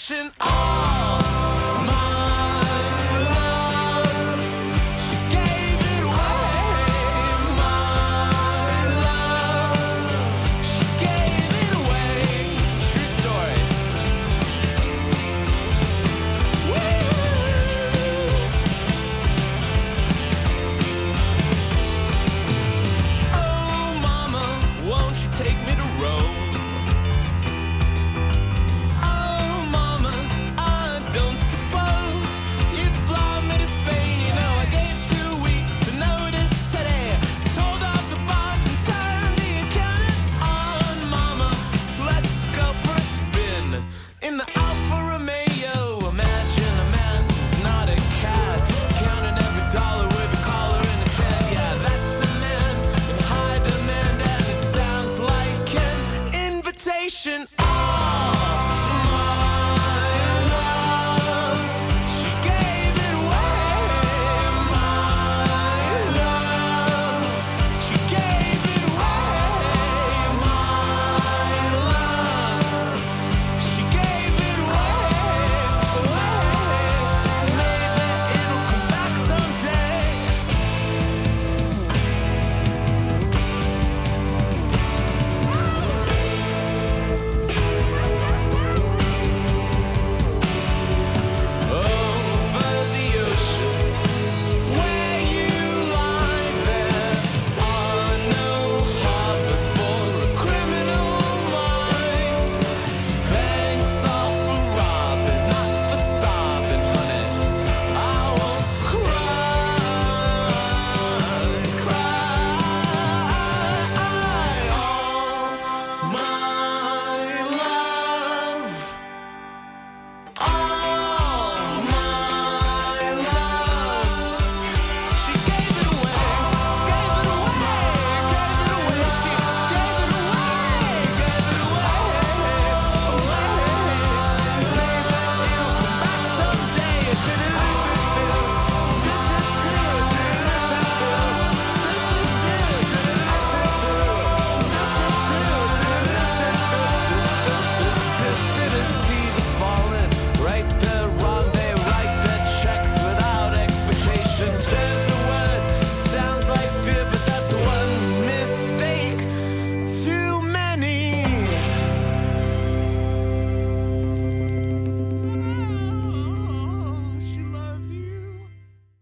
invitation. All my love, she gave it away. My love, she gave it away. True story. Oh mama, won't you take me to Rome? Oh mama, I don't suppose you'd fly me to Spain. You know I gave 2 weeks of notice today. Told off the boss and turned the accountant on. Mama, let's go for a spin in the Alfa Romeo. Imagine a man who's not a cat, counting every dollar with a collar in his hand. Yeah, that's a man in high demand, and it sounds like an invitation.